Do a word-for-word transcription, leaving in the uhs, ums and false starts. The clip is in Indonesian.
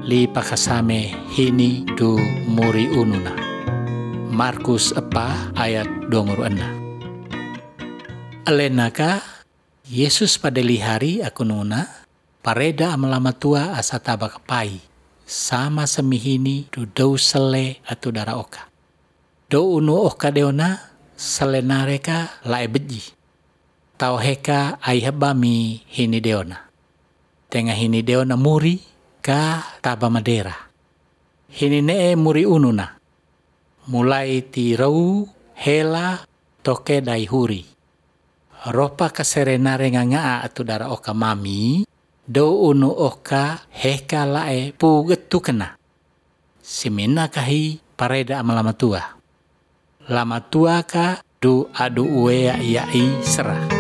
li pakasame hini du muri ununa. Markus epa ayat donguru ena. Alenaka Yesus pada lihari akununa pareda amalamatua asataba kapai sama semihini du dau sele atu dara oka. Do unu oka deona selenareka lae beji. Tau heka aihabami hini deona. Tengah hini deona muri ka taba madera. Hini nee muri ununa. Mulai ti rau hela toke dai huri. Ropa kaserenare ngaa atu dara oka mami. Do unu oka heka lae pugetu kena. Simina kahi pareda amalamatua. Lamatua ka du adu uea iai serah.